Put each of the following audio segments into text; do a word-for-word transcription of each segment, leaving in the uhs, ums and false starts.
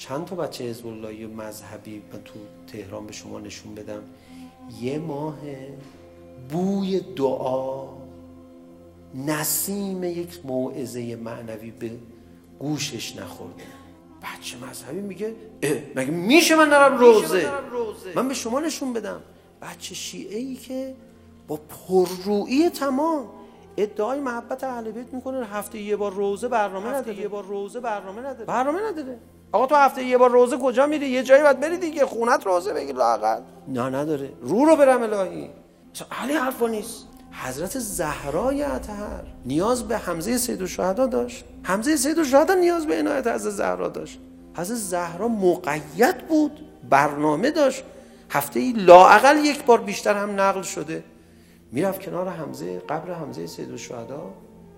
چند تا بچه حزب اللهی مذهبی من تو تهران به شما نشون بدم یه ماه بوی دعا، نسیم یک موعظه معنوی به گوشش نخورده. بچه مذهبی میگه مگه میشه من نرم روزه؟ من به شما نشون بدم بچه شیعه‌ای که با پررویی تمام ادعای محبت اهل بیت میکنه، هفته یه بار روزه برنامه نداره. یه بار روزه برنامه نداره. برنامه نداره. آقا تو هفته یه بار روزه کجا میری؟ یه جایی باید بری دیگه، خونت روزه بگیر لااقل. نه نداره. رو رو برم الهی. اصلا علی حرفا نیست. حضرت زهرای اطهر نیاز به حمزه سیدالشهدا داشت. حمزه سیدالشهدا نیاز به عنایت حضرت زهرا داشت. حضرت زهرا مقید بود، برنامه داشت. هفته ای لااقل یک بار بیشتر هم نقل شده. میرفت کنار حمزه، قبر حمزه سیدالشهدا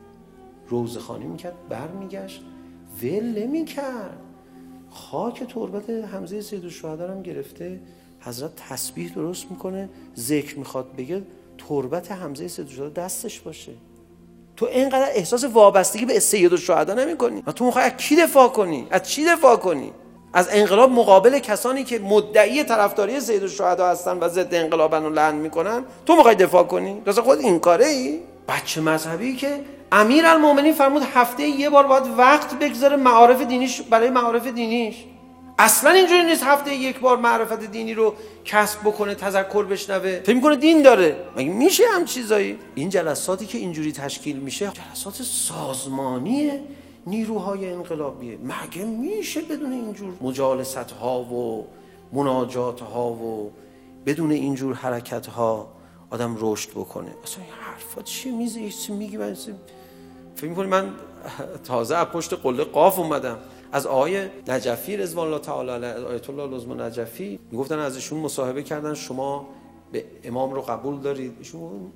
روزخوانی میکرد، برمیگشت، ول نمیکرد. خاک تربت حمزه سیدالشهدا هم گرفته، حضرت تسبیح درست میکنه، ذکر میخواد بگه، تربت حمزه سیدالشهدا دستش باشه. تو اینقدر احساس وابستگی به سیدالشهدا نمیکنی؟ تو میخوای از کی دفاع کنی؟ از چی دفاع کنی؟ از انقلاب مقابل کسانی که مدعی طرفداری سیدالشهدا هستن و ضد انقلابن و لعن میکنن تو میخوای دفاع کنی؟ راست خود این کاره ای؟ بچه مذهبی که امیرالمومنین فرمود هفته یه بار باید وقت بگذاره معارف دینیش، برای معارف دینیش. اصلا اینجوری نیست هفته یک بار معرفت دینی رو کسب بکنه، تذکر بشنوه، فکر میکنه دین داره. مگه میشه هم چیزایی؟ این جلساتی که اینجوری تشکیل میشه جلسات سازمانیه، نیروهای انقلابیه. مگه میشه بدون اینجور مجالست ها و مناجات ها و بدون اینجور حرکت ها آدم رشد بکنه؟ اصلا این حرفا چیه میزه ایسی میگی؟ من فکر میکنی من تازه از پشت قله قاف اومدم. از آقای نجفی رضوان الله تعالی علیه، آیت الله لزم نجفی میگفتن، ازشون مصاحبه کردن شما به امام رو قبول دارید؟ ایشون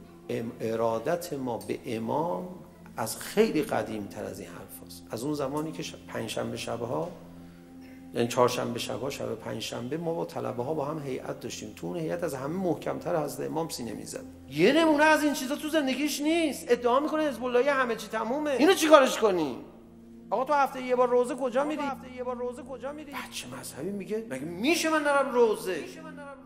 ارادت ما به امام از خیلی قدیم تر از این حرف هست. از اون زمانی که پنجشنبه شبها، یعنی چهارشنبه شبها، شب پنجشنبه ما با طلبه ها با هم هیئت داشتیم. تو اون هیئت از همه محکم‌تر حضرت امام سینه میزد. یه نمونه از این چیزا تو زندگیش نیست. ادعا میکنه حزب اللهی همه چی تمومه. اینو چیکارش کنی؟ آقا تو هفته یه بار روزه کجا میری؟ هفته یه بار روزه کجا میری؟ بچه مذهبی میگه مگه میشه من نرم روزه؟